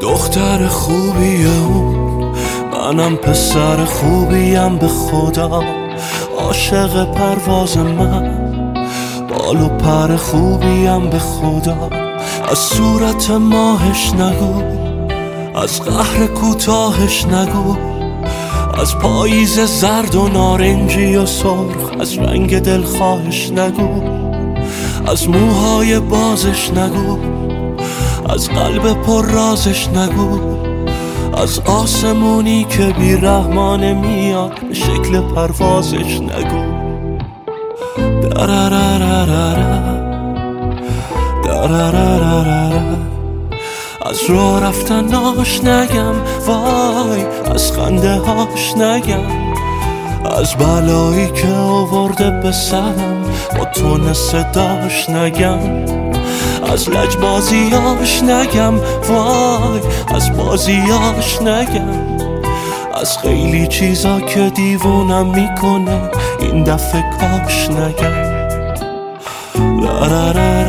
دختر خوبیه اون، منم پسر خوبیم به خدا. عاشق پرواز من، بال و پر خوبیم به خدا. از صورت ماهش نگو، از قهر کوتاهش نگو، از پاییز زرد و نارنجی و سرخ، از رنگ دلخواهش نگو، از موهای بازش نگو، از قلب پر رازش نگو، از آسمونی که بی رحمانه میاد به شکل پروازش نگو. از راه رفتناش نگم، وای از خنده هاش نگم، از بلایی که آورده به سرم با تون صداش نگم، از لجبازیاش نگم، وای از بازیاش نگم، از خیلی چیزا که دیوونم میکنه این دفعه کاش نگم.